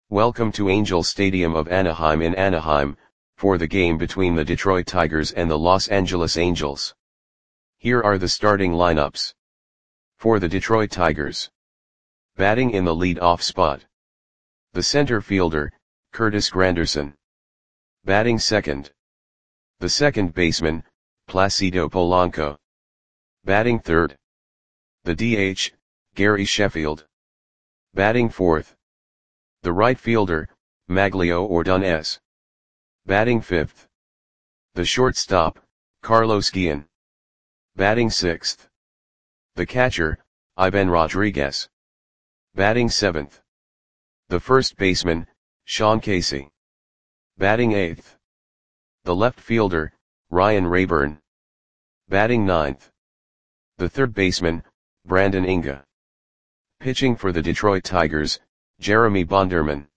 Welcome to Angel Stadium of Anaheim in Anaheim, for the game between the Detroit Tigers and the Los Angeles Angels. Here are the starting lineups. For the Detroit Tigers. Batting in the lead-off spot. The center fielder, Curtis Granderson. Batting second. The second baseman, Placido Polanco. Batting third. The DH, Gary Sheffield. Batting fourth. The right fielder, Magglio Ordonez. Batting fifth. The shortstop, Carlos Guillen. Batting sixth. The catcher, Ivan Rodriguez. Batting seventh. The first baseman, Sean Casey. Batting eighth. The left fielder, Ryan Rayburn. Batting ninth. The third baseman, Brandon Inga. Pitching for the Detroit Tigers, Jeremy Bonderman.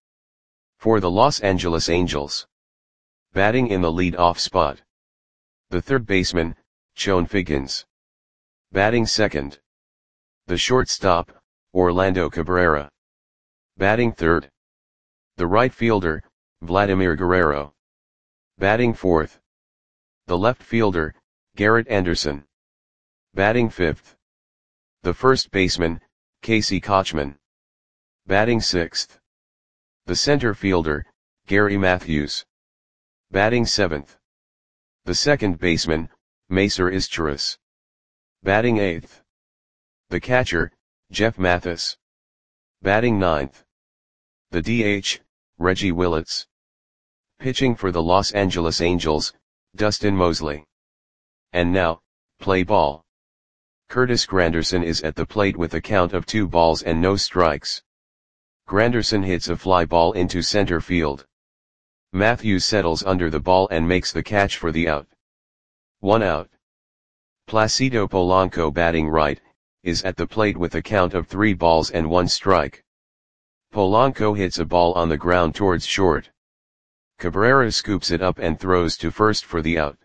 For the Los Angeles Angels. Batting in the lead-off spot. The third baseman, Chone Figgins. Batting second. The shortstop, Orlando Cabrera. Batting third. The right fielder, Vladimir Guerrero. Batting fourth. The left fielder, Garrett Anderson. Batting fifth. The first baseman, Casey Kotchman. Batting sixth. The center fielder, Gary Matthews. Batting seventh. The second baseman, Macer Izturis. Batting eighth. The catcher, Jeff Mathis. Batting ninth. The DH, Reggie Willits. Pitching for the Los Angeles Angels, Dustin Mosley. And now, play ball. Curtis Granderson is at the plate with a count of 2 balls and no strikes. Granderson hits a fly ball into center field. Matthews settles under the ball and makes the catch for the out. 1 out. Placido Polanco, batting right, is at the plate with a count of 3 balls and 1 strike. Polanco hits a ball on the ground towards short. Cabrera scoops it up and throws to first for the out.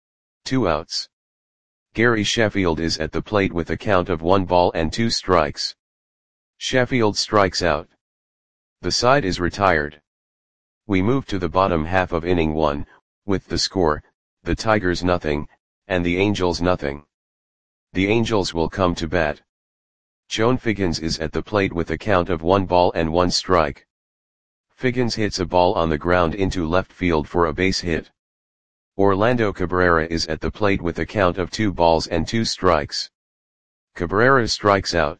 2 outs. Gary Sheffield is at the plate with a count of 1 ball and 2 strikes. Sheffield strikes out. The side is retired. We move to the bottom half of inning 1, with the score, the Tigers nothing, and the Angels nothing. The Angels will come to bat. Chone Figgins is at the plate with a count of 1 ball and 1 strike. Figgins hits a ball on the ground into left field for a base hit. Orlando Cabrera is at the plate with a count of 2 balls and 2 strikes. Cabrera strikes out.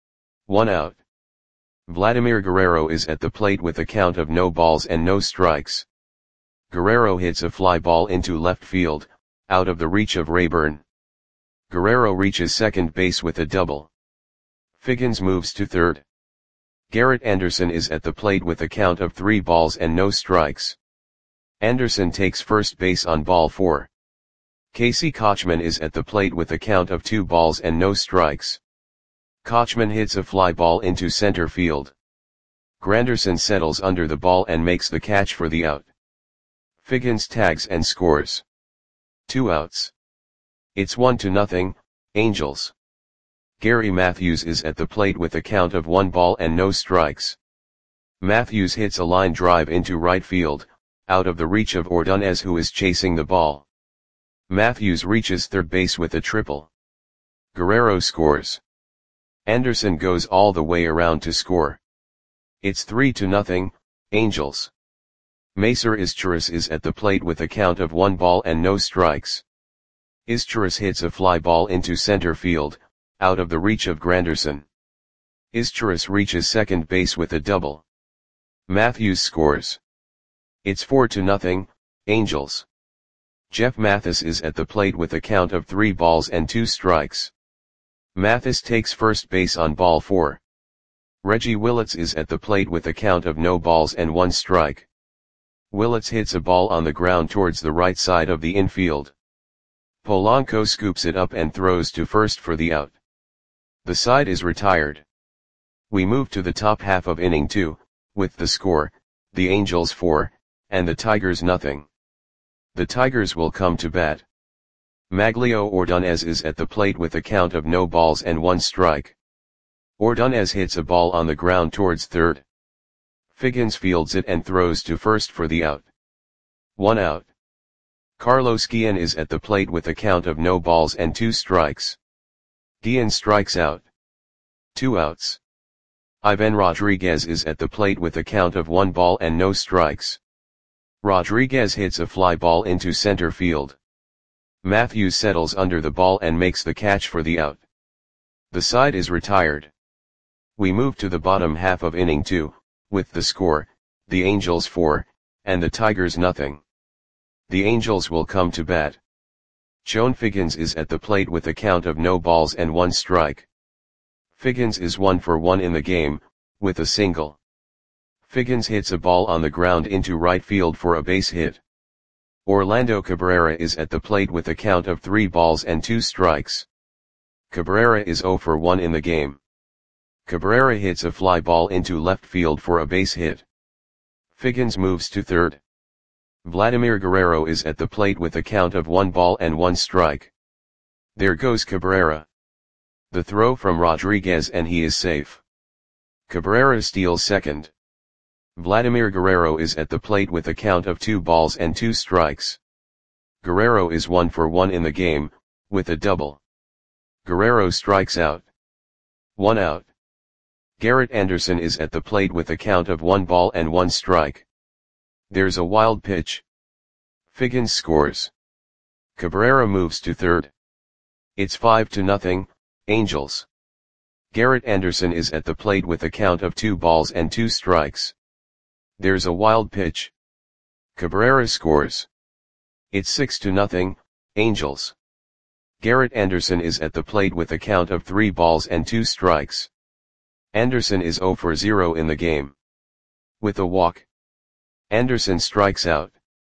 1 out. Vladimir Guerrero is at the plate with a count of no balls and no strikes. Guerrero hits a fly ball into left field, out of the reach of Rayburn. Guerrero reaches second base with a double. Figgins moves to third. Garrett Anderson is at the plate with a count of 3 balls and no strikes. Anderson takes first base on ball 4. Casey Kotchman is at the plate with a count of 2 balls and no strikes. Kotchman hits a fly ball into center field. Granderson settles under the ball and makes the catch for the out. Figgins tags and scores. 2 outs. It's 1-0, Angels. Gary Matthews is at the plate with a count of 1 ball and no strikes. Matthews hits a line drive into right field, out of the reach of Ordonez, who is chasing the ball. Matthews reaches third base with a triple. Guerrero scores. Anderson goes all the way around to score. It's 3-0, Angels. Macer Izturis is at the plate with a count of 1 ball and no strikes. Izturis hits a fly ball into center field, out of the reach of Granderson. Izturis reaches second base with a double. Matthews scores. It's 4-0, Angels. Jeff Mathis is at the plate with a count of 3 balls and 2 strikes. Mathis takes first base on ball 4. Reggie Willits is at the plate with a count of no balls and 1 strike. Willits hits a ball on the ground towards the right side of the infield. Polanco scoops it up and throws to first for the out. The side is retired. We move to the top half of inning 2, with the score, the Angels 4, and the Tigers nothing. The Tigers will come to bat. Magglio Ordonez is at the plate with a count of no balls and 1 strike. Ordonez hits a ball on the ground towards third. Figgins fields it and throws to first for the out. 1 out. Carlos Guillen is at the plate with a count of no balls and 2 strikes. Guillen strikes out. 2 outs. Ivan Rodriguez is at the plate with a count of 1 ball and no strikes. Rodriguez hits a fly ball into center field. Matthews settles under the ball and makes the catch for the out. The side is retired. We move to the bottom half of inning 2, with the score, the Angels 4, and the Tigers nothing. The Angels will come to bat. Chone Figgins is at the plate with a count of no balls and 1 strike. Figgins is 1 for 1 in the game, with a single. Figgins hits a ball on the ground into right field for a base hit. Orlando Cabrera is at the plate with a count of 3 balls and 2 strikes. Cabrera is 0 for 1 in the game. Cabrera hits a fly ball into left field for a base hit. Figgins moves to third. Vladimir Guerrero is at the plate with a count of 1 ball and 1 strike. There goes Cabrera. The throw from Rodriguez and he is safe. Cabrera steals second. Vladimir Guerrero is at the plate with a count of 2 balls and 2 strikes. Guerrero is 1 for 1 in the game, with a double. Guerrero strikes out. 1 out. Garrett Anderson is at the plate with a count of 1 ball and 1 strike. There's a wild pitch. Figgins scores. Cabrera moves to third. It's 5-0, Angels. Garrett Anderson is at the plate with a count of 2 balls and 2 strikes. There's a wild pitch. Cabrera scores. It's 6-0, Angels. Garrett Anderson is at the plate with a count of 3 balls and 2 strikes. Anderson is 0 for 0 in the game. With a walk. Anderson strikes out.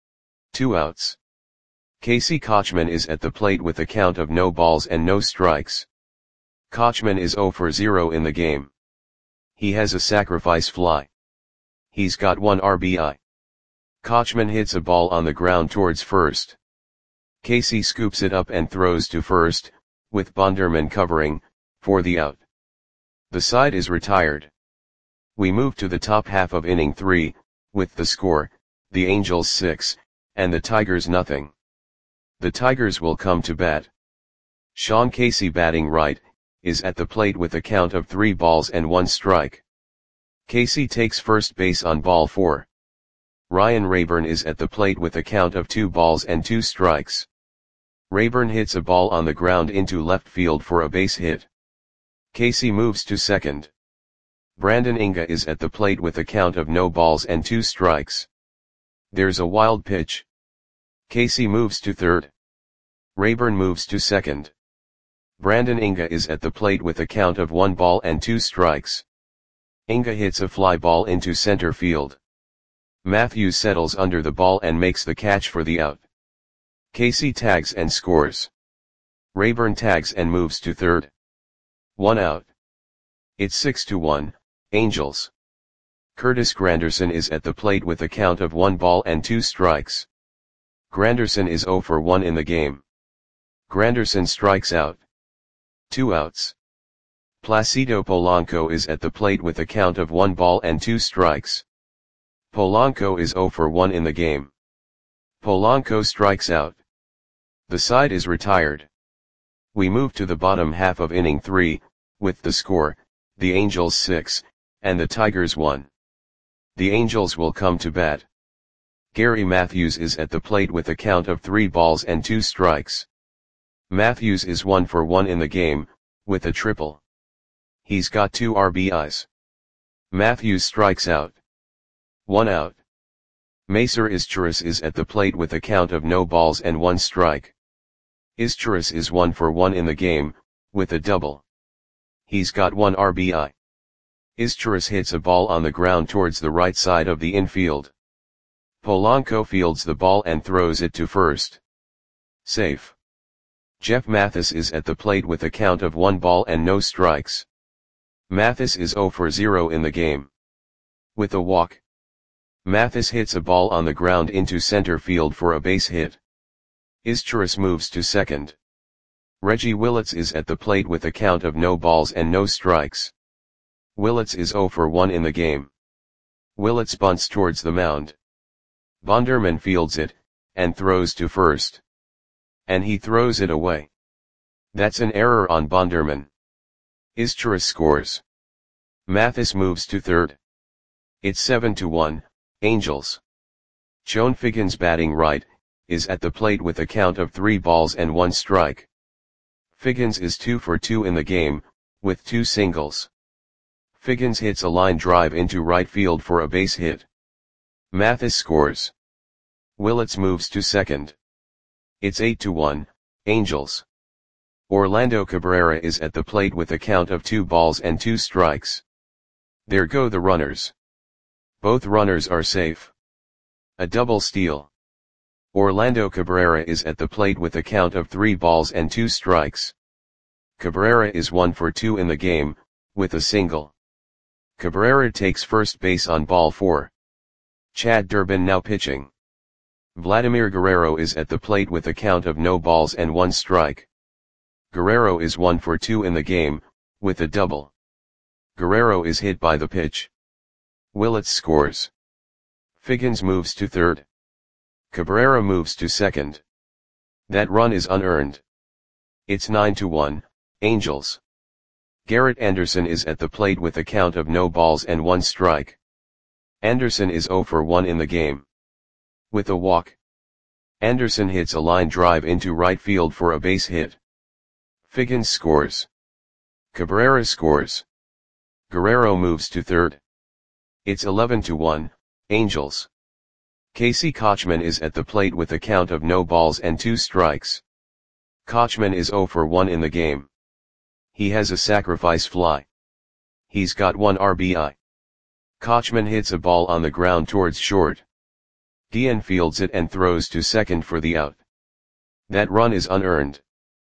2 outs. Casey Kotchman is at the plate with a count of no balls and no strikes. Kotchman is 0 for 0 in the game. He has a sacrifice fly. He's got 1 RBI. Kotchman hits a ball on the ground towards first. Casey scoops it up and throws to first, with Bonderman covering, for the out. The side is retired. We move to the top half of inning 3, with the score, the Angels 6, and the Tigers nothing. The Tigers will come to bat. Sean Casey batting right, is at the plate with a count of 3 balls and 1 strike. Casey takes first base on ball 4. Ryan Rayburn is at the plate with a count of 2 balls and 2 strikes. Rayburn hits a ball on the ground into left field for a base hit. Casey moves to second. Brandon Inga is at the plate with a count of no balls and 2 strikes. There's a wild pitch. Casey moves to third. Rayburn moves to second. Brandon Inga is at the plate with a count of 1 ball and 2 strikes. Inga hits a fly ball into center field. Matthews settles under the ball and makes the catch for the out. Casey tags and scores. Rayburn tags and moves to third. 1 out. It's 6-1, Angels. Curtis Granderson is at the plate with a count of 1 ball and 2 strikes. Granderson is 0 for 1 in the game. Granderson strikes out. 2 outs. Placido Polanco is at the plate with a count of 1 ball and 2 strikes. Polanco is 0 for 1 in the game. Polanco strikes out. The side is retired. We move to the bottom half of inning 3, with the score, the Angels 6, and the Tigers 1. The Angels will come to bat. Gary Matthews is at the plate with a count of 3 balls and 2 strikes. Matthews is 1 for 1 in the game, with a triple. He's got 2 RBIs. Matthews strikes out. 1 out. Macer Izturis is at the plate with a count of no balls and 1 strike. Izturis is 1 for 1 in the game, with a double. He's got 1 RBI. Izturis hits a ball on the ground towards the right side of the infield. Polanco fields the ball and throws it to first. Safe. Jeff Mathis is at the plate with a count of 1 ball and no strikes. Mathis is 0 for 0 in the game. With a walk. Mathis hits a ball on the ground into center field for a base hit. Izturis moves to second. Reggie Willits is at the plate with a count of no balls and no strikes. Willits is 0 for 1 in the game. Willits bunts towards the mound. Bonderman fields it, and throws to first. And he throws it away. That's an error on Bonderman. Izturis scores. Mathis moves to third. It's 7-1, Angels. Chone Figgins batting right, is at the plate with a count of 3 balls and 1 strike. Figgins is 2 for 2 in the game, with 2 singles. Figgins hits a line drive into right field for a base hit. Mathis scores. Willits moves to second. It's 8-1, Angels. Orlando Cabrera is at the plate with a count of 2 balls and 2 strikes. There go the runners. Both runners are safe. A double steal. Orlando Cabrera is at the plate with a count of 3 balls and 2 strikes. Cabrera is 1 for 2 in the game, with a single. Cabrera takes first base on ball 4. Chad Durbin now pitching. Vladimir Guerrero is at the plate with a count of no balls and 1 strike. Guerrero is 1 for 2 in the game, with a double. Guerrero is hit by the pitch. Willits scores. Figgins moves to third. Cabrera moves to second. That run is unearned. It's 9-1, Angels. Garrett Anderson is at the plate with a count of no balls and 1 strike. Anderson is 0 for 1 in the game. With a walk. Anderson hits a line drive into right field for a base hit. Figgins scores. Cabrera scores. Guerrero moves to third. It's 11-1, Angels. Casey Kochman is at the plate with a count of no balls and 2 strikes. Kochman is 0 for 1 in the game. He has a sacrifice fly. He's got 1 RBI. Kochman hits a ball on the ground towards short. Guillen fields it and throws to second for the out. That run is unearned.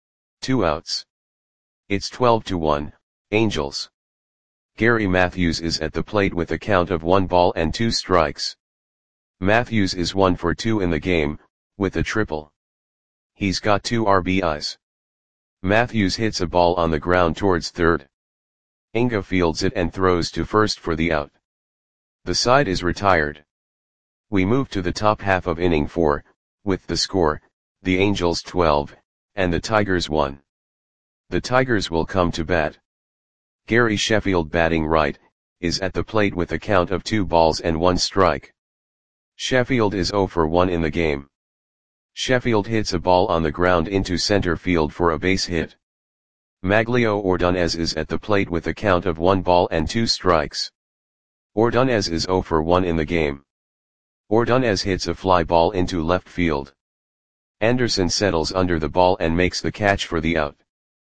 2 outs. It's 12-1, Angels. Gary Matthews is at the plate with a count of 1 ball and 2 strikes. Matthews is 1 for 2 in the game, with a triple. He's got 2 RBIs. Matthews hits a ball on the ground towards third. Inga fields it and throws to first for the out. The side is retired. We move to the top half of inning 4, with the score, the Angels 12, and the Tigers 1. The Tigers will come to bat. Gary Sheffield batting right, is at the plate with a count of 2 balls and 1 strike. Sheffield is 0 for 1 in the game. Sheffield hits a ball on the ground into center field for a base hit. Maglio Ordonez is at the plate with a count of 1 ball and 2 strikes. Ordonez is 0 for 1 in the game. Ordonez hits a fly ball into left field. Anderson settles under the ball and makes the catch for the out.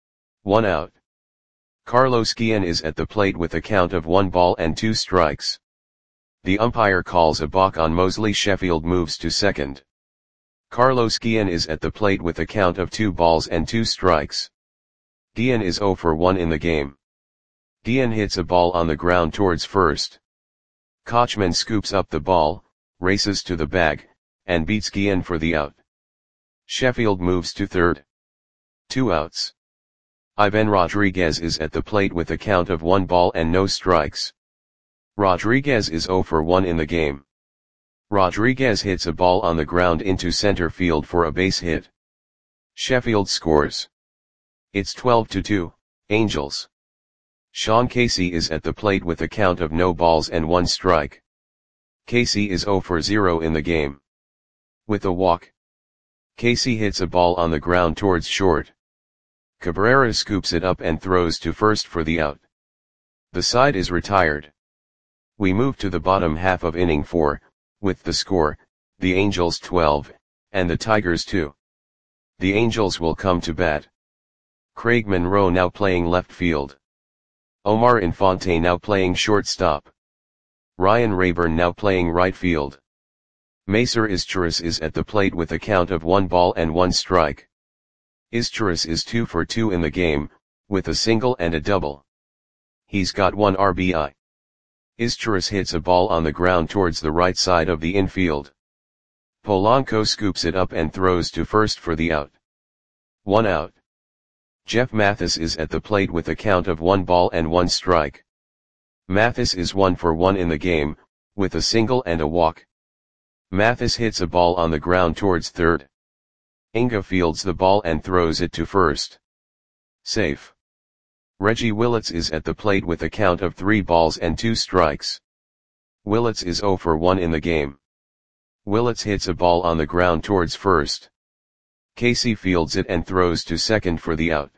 1 out. Carlos Guillen is at the plate with a count of 1 ball and 2 strikes. The umpire calls a balk on Mosley. Sheffield moves to second. Carlos Guillen is at the plate with a count of 2 balls and 2 strikes. Guillen is 0 for 1 in the game. Guillen hits a ball on the ground towards first. Kochman scoops up the ball, races to the bag, and beats Guillen for the out. Sheffield moves to third. 2 outs. Ivan Rodriguez is at the plate with a count of 1 ball and no strikes. Rodriguez is 0 for 1 in the game. Rodriguez hits a ball on the ground into center field for a base hit. Sheffield scores. It's 12-2, Angels. Sean Casey is at the plate with a count of no balls and 1 strike. Casey is 0 for 0 in the game. With a walk. Casey hits a ball on the ground towards short. Cabrera scoops it up and throws to first for the out. The side is retired. We move to the bottom half of inning 4, with the score, the Angels 12, and the Tigers 2. The Angels will come to bat. Craig Monroe now playing left field. Omar Infante now playing shortstop. Ryan Rayburn now playing right field. Macer Izturis is at the plate with a count of 1 ball and 1 strike. Izturis is 2 for 2 in the game, with a single and a double. He's got 1 RBI. Izturis hits a ball on the ground towards the right side of the infield. Polanco scoops it up and throws to first for the out. 1 out. Jeff Mathis is at the plate with a count of 1 ball and 1 strike. Mathis is 1 for 1 in the game, with a single and a walk. Mathis hits a ball on the ground towards third. Inga fields the ball and throws it to first. Safe. Reggie Willits is at the plate with a count of 3 balls and 2 strikes. Willits is 0 for 1 in the game. Willits hits a ball on the ground towards first. Casey fields it and throws to second for the out.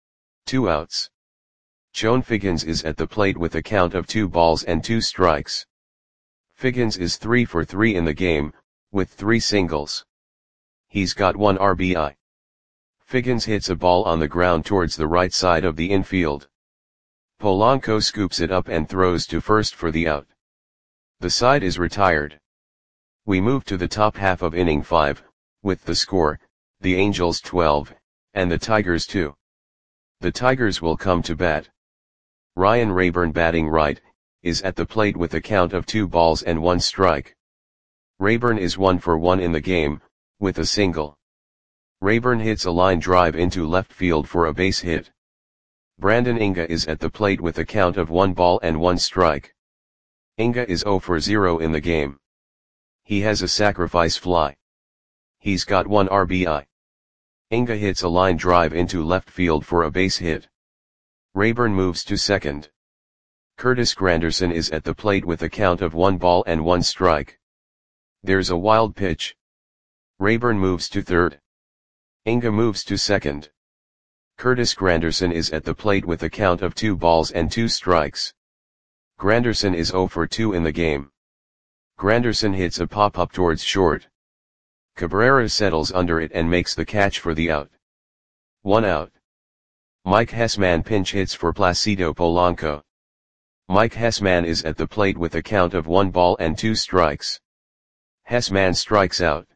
2 outs. Joan Figgins is at the plate with a count of 2 balls and 2 strikes. Figgins is 3 for 3 in the game, with 3 singles. He's got 1 RBI. Figgins hits a ball on the ground towards the right side of the infield. Polanco scoops it up and throws to first for the out. The side is retired. We move to the top half of inning 5, with the score, the Angels 12, and the Tigers 2. The Tigers will come to bat. Ryan Rayburn, batting right, is at the plate with a count of 2 balls and 1 strike. Rayburn is 1 for 1 in the game, with a single. Rayburn hits a line drive into left field for a base hit. Brandon Inga is at the plate with a count of 1 ball and 1 strike. Inga is 0 for 0 in the game. He has a sacrifice fly. He's got 1 RBI. Inga hits a line drive into left field for a base hit. Rayburn moves to second. Curtis Granderson is at the plate with a count of 1 ball and 1 strike. There's a wild pitch. Rayburn moves to third. Inga moves to second. Curtis Granderson is at the plate with a count of 2 balls and 2 strikes. Granderson is 0 for 2 in the game. Granderson hits a pop-up towards short. Cabrera settles under it and makes the catch for the out. 1 out. Mike Hessman pinch hits for Placido Polanco. Mike Hessman is at the plate with a count of 1 ball and 2 strikes. Hessman strikes out.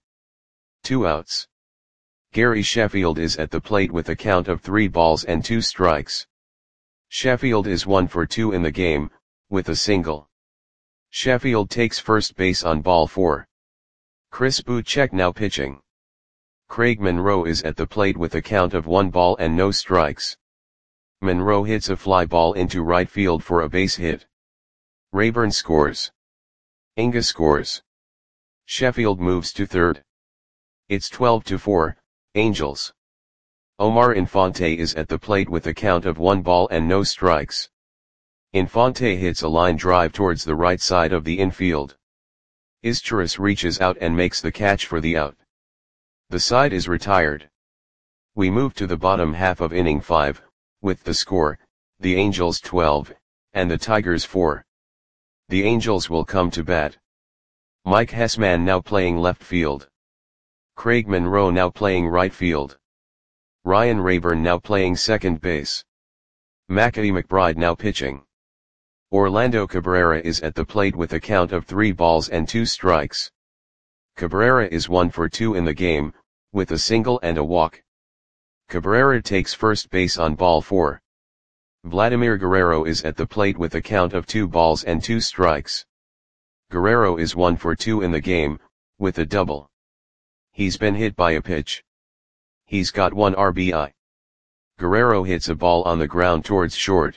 2 outs. Gary Sheffield is at the plate with a count of 3 balls and 2 strikes. Sheffield is 1 for 2 in the game, with a single. Sheffield takes first base on ball 4. Chris Buchek now pitching. Craig Monroe is at the plate with a count of 1 ball and no strikes. Monroe hits a fly ball into right field for a base hit. Rayburn scores. Inga scores. Sheffield moves to third. It's 12-4, Angels. Omar Infante is at the plate with a count of 1 ball and no strikes. Infante hits a line drive towards the right side of the infield. Izturis reaches out and makes the catch for the out. The side is retired. We move to the bottom half of inning 5, with the score, the Angels 12, and the Tigers 4. The Angels will come to bat. Mike Hessman now playing left field. Craig Monroe now playing right field. Ryan Rayburn now playing second base. Mackie McBride now pitching. Orlando Cabrera is at the plate with a count of 3 balls and 2 strikes. Cabrera is 1 for 2 in the game, with a single and a walk. Cabrera takes first base on ball 4. Vladimir Guerrero is at the plate with a count of 2 balls and 2 strikes. Guerrero is 1 for 2 in the game, with a double. He's been hit by a pitch. He's got 1 RBI. Guerrero hits a ball on the ground towards short.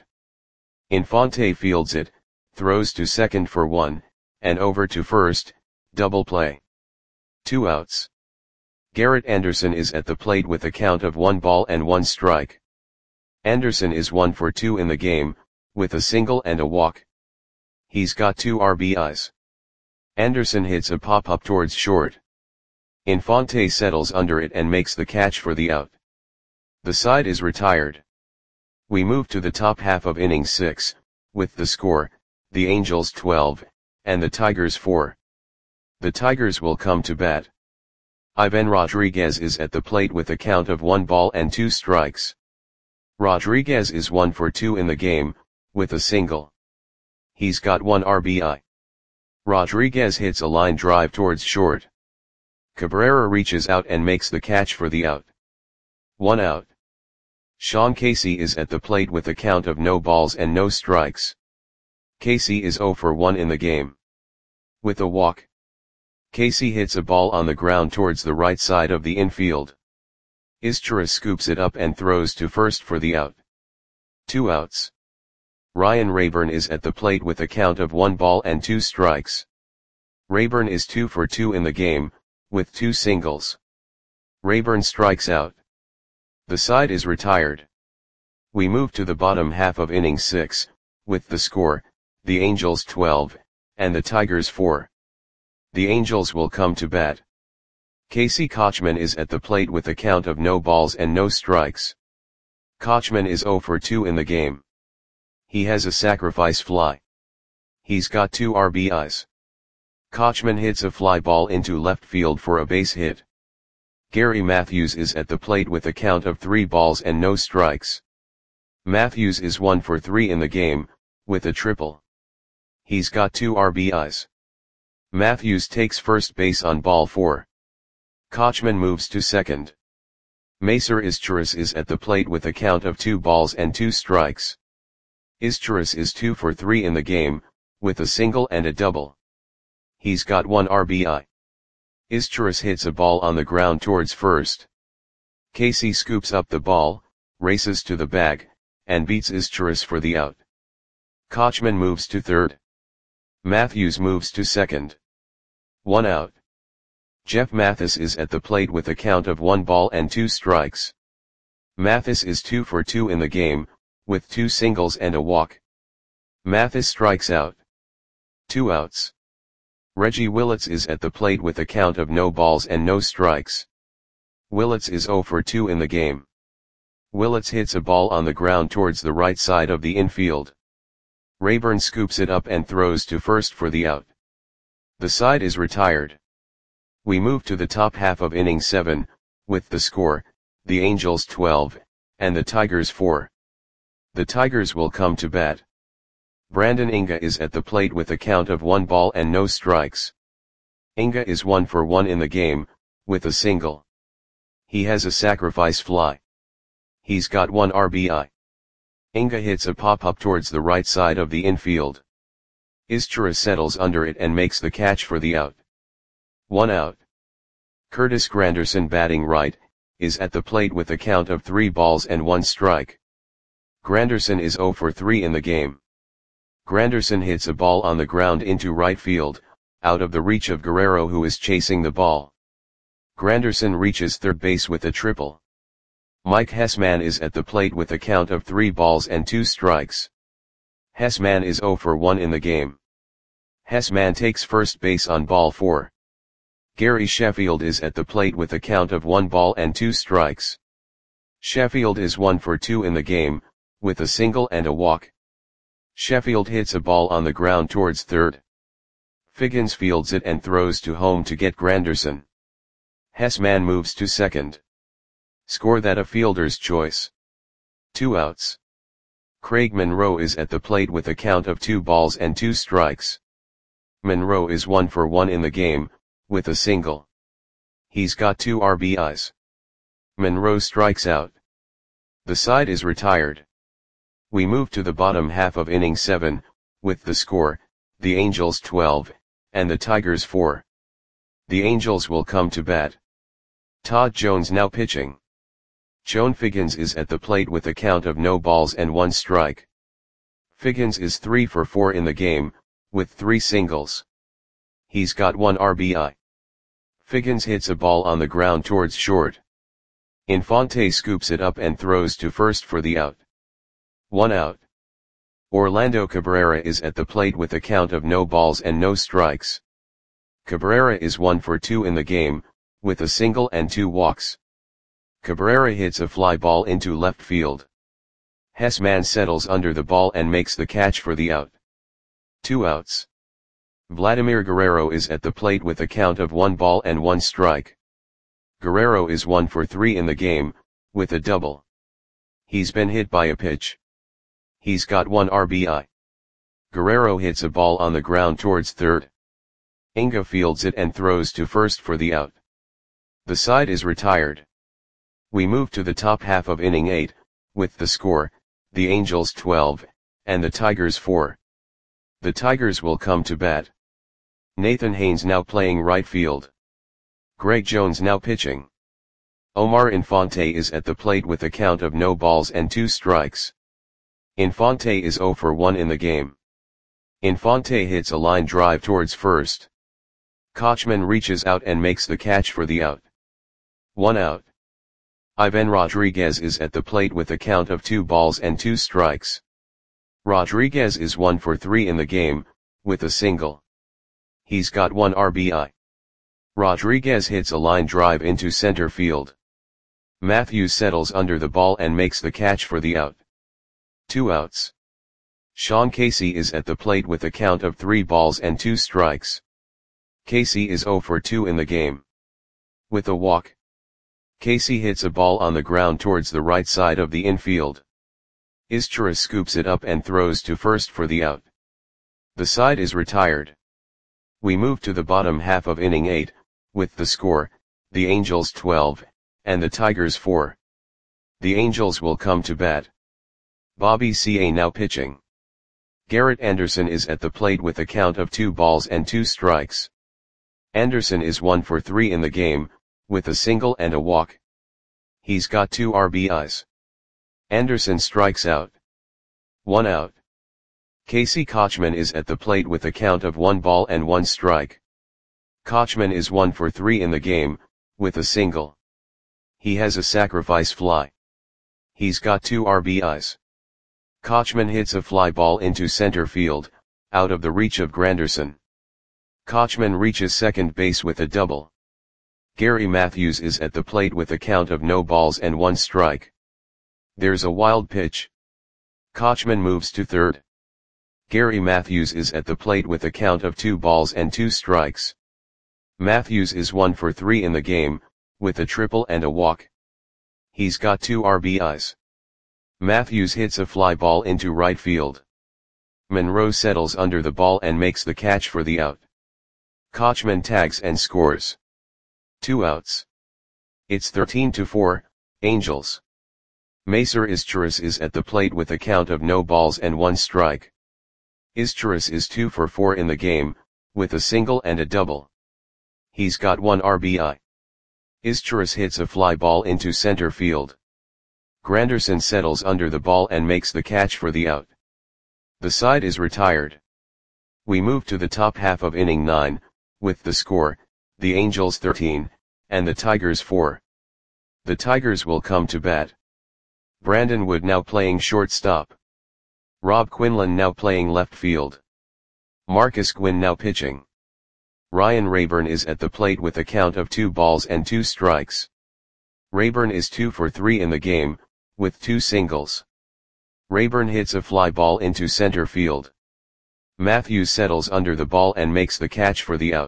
Infante fields it, throws to second for 1, and over to first, double play. 2 outs. Garrett Anderson is at the plate with a count of 1 ball and 1 strike. Anderson is 1 for 2 in the game, with a single and a walk. He's got 2 RBIs. Anderson hits a pop-up towards short. Infante settles under it and makes the catch for the out. The side is retired. We move to the top half of inning 6, with the score, the Angels 12, and the Tigers 4. The Tigers will come to bat. Ivan Rodriguez is at the plate with a count of 1 ball and 2 strikes. Rodriguez is 1 for 2 in the game, with a single. He's got 1 RBI. Rodriguez hits a line drive towards short. Cabrera reaches out and makes the catch for the out. 1 out. Sean Casey is at the plate with a count of no balls and no strikes. Casey is 0 for 1 in the game. With a walk. Casey hits a ball on the ground towards the right side of the infield. Izturis scoops it up and throws to first for the out. 2 outs. Ryan Rayburn is at the plate with a count of 1 ball and 2 strikes. Rayburn is 2 for 2 in the game, with 2 singles. Rayburn strikes out. The side is retired. We move to the bottom half of inning 6, with the score, the Angels 12, and the Tigers 4. The Angels will come to bat. Casey Kochman is at the plate with a count of no balls and no strikes. Kochman is 0 for 2 in the game. He has a sacrifice fly. He's got 2 RBIs. Kochman hits a fly ball into left field for a base hit. Gary Matthews is at the plate with a count of 3 balls and no strikes. Matthews is 1 for 3 in the game, with a triple. He's got 2 RBIs. Matthews takes first base on ball 4. Kochman moves to second. Macer Izturis is at the plate with a count of 2 balls and 2 strikes. Izturis is 2 for 3 in the game, with a single and a double. He's got 1 RBI. Izturis hits a ball on the ground towards first. Casey scoops up the ball, races to the bag, and beats Izturis for the out. Kochman moves to third. Matthews moves to second. 1 out. Jeff Mathis is at the plate with a count of 1 ball and 2 strikes. Mathis is 2 for 2 in the game, with 2 singles and a walk. Mathis strikes out. 2 outs. Reggie Willits is at the plate with a count of no balls and no strikes. Willits is 0 for 2 in the game. Willits hits a ball on the ground towards the right side of the infield. Rayburn scoops it up and throws to first for the out. The side is retired. We move to the top half of inning 7, with the score, the Angels 12, and the Tigers 4. The Tigers will come to bat. Brandon Inga is at the plate with a count of 1 ball and no strikes. Inga is 1 for 1 in the game, with a single. He has a sacrifice fly. He's got 1 RBI. Inga hits a pop-up towards the right side of the infield. Izturis settles under it and makes the catch for the out. 1 out. Curtis Granderson, batting right, is at the plate with a count of 3 balls and 1 strike. Granderson is 0 for 3 in the game. Granderson hits a ball on the ground into right field, out of the reach of Guerrero, who is chasing the ball. Granderson reaches third base with a triple. Mike Hessman is at the plate with a count of 3 balls and 2 strikes. Hessman is 0 for 1 in the game. Hessman takes first base on ball 4. Gary Sheffield is at the plate with a count of 1 ball and 2 strikes. Sheffield is 1 for 2 in the game, with a single and a walk. Sheffield hits a ball on the ground towards third. Figgins fields it and throws to home to get Granderson. Hessman moves to second. Score that a fielder's choice. 2 outs. Craig Monroe is at the plate with a count of 2 balls and 2 strikes. Monroe is 1 for 1 in the game, with a single. He's got 2 RBIs. Monroe strikes out. The side is retired. We move to the bottom half of inning 7, with the score, the Angels 12, and the Tigers 4. The Angels will come to bat. Todd Jones now pitching. Joan Figgins is at the plate with a count of no balls and 1 strike. Figgins is 3 for 4 in the game, with 3 singles. He's got 1 RBI. Figgins hits a ball on the ground towards short. Infante scoops it up and throws to first for the out. 1 out. Orlando Cabrera is at the plate with a count of no balls and no strikes. Cabrera is 1 for 2 in the game, with a single and 2 walks. Cabrera hits a fly ball into left field. Hessman settles under the ball and makes the catch for the out. 2 outs. Vladimir Guerrero is at the plate with a count of 1 ball and 1 strike. Guerrero is 1 for 3 in the game, with a double. He's been hit by a pitch. He's got 1 RBI. Guerrero hits a ball on the ground towards third. Inga fields it and throws to first for the out. The side is retired. We move to the top half of inning 8, with the score, the Angels 12, and the Tigers 4. The Tigers will come to bat. Nathan Haynes now playing right field. Greg Jones now pitching. Omar Infante is at the plate with a count of no balls and 2 strikes. Infante is 0 for 1 in the game. Infante hits a line drive towards first. Kochman reaches out and makes the catch for the out. 1 out. Ivan Rodriguez is at the plate with a count of 2 balls and 2 strikes. Rodriguez is 1 for 3 in the game, with a single. He's got 1 RBI. Rodriguez hits a line drive into center field. Matthews settles under the ball and makes the catch for the out. 2 outs. Sean Casey is at the plate with a count of 3 balls and 2 strikes. Casey is 0 for 2 in the game. With a walk. Casey hits a ball on the ground towards the right side of the infield. Izturis scoops it up and throws to first for the out. The side is retired. We move to the bottom half of inning 8, with the score, the Angels 12, and the Tigers 4. The Angels will come to bat. Bobby Ca now pitching. Garrett Anderson is at the plate with a count of 2 balls and 2 strikes. Anderson is 1 for 3 in the game, with a single and a walk. He's got 2 RBIs. Anderson strikes out. 1 out. Casey Kochman is at the plate with a count of 1 ball and 1 strike. Kochman is 1 for 3 in the game, with a single. He has a sacrifice fly. He's got 2 RBIs. Kochman hits a fly ball into center field, out of the reach of Granderson. Kochman reaches second base with a double. Gary Matthews is at the plate with a count of no balls and 1 strike. There's a wild pitch. Kochman moves to third. Gary Matthews is at the plate with a count of 2 balls and 2 strikes. Matthews is 1 for 3 in the game, with a triple and a walk. He's got 2 RBIs. Matthews hits a fly ball into right field. Monroe settles under the ball and makes the catch for the out. Kochman tags and scores. 2 outs. It's 13-4, Angels. Macer Izturis is at the plate with a count of no balls and 1 strike. Izturis is 2 for 4 in the game, with a single and a double. He's got 1 RBI. Izturis hits a fly ball into center field. Granderson settles under the ball and makes the catch for the out. The side is retired. We move to the top half of inning 9, with the score, the Angels 13, and the Tigers 4. The Tigers will come to bat. Brandon Wood now playing shortstop. Rob Quinlan now playing left field. Marcus Gwynn now pitching. Ryan Rayburn is at the plate with a count of 2 balls and 2 strikes. Rayburn is 2 for 3 in the game, with 2 singles. Rayburn hits a fly ball into center field. Matthews settles under the ball and makes the catch for the out.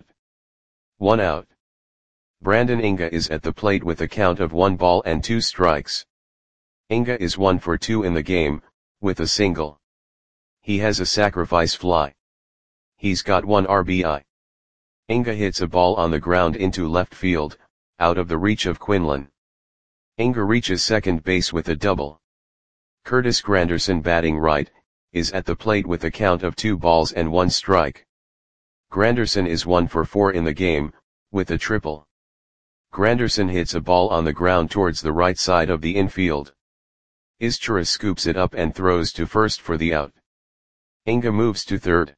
1 out. Brandon Inga is at the plate with a count of 1 ball and 2 strikes. Inga is 1 for 2 in the game, with a single. He has a sacrifice fly. He's got 1 RBI. Inga hits a ball on the ground into left field, out of the reach of Quinlan. Inga reaches second base with a double. Curtis Granderson batting right, is at the plate with a count of 2 balls and 1 strike. Granderson is 1 for 4 in the game, with a triple. Granderson hits a ball on the ground towards the right side of the infield. Izturis scoops it up and throws to first for the out. Inga moves to third.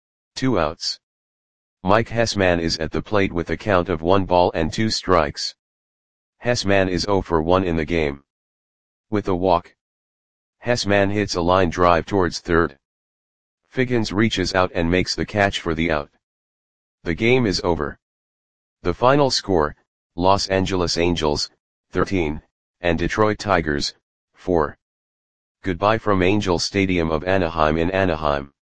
2 outs. Mike Hessman is at the plate with a count of 1 ball and 2 strikes. Hessman is 0 for 1 in the game. With a walk. Hessman hits a line drive towards third. Figgins reaches out and makes the catch for the out. The game is over. The final score, Los Angeles Angels, 13, and Detroit Tigers, 4. Goodbye from Angel Stadium of Anaheim in Anaheim.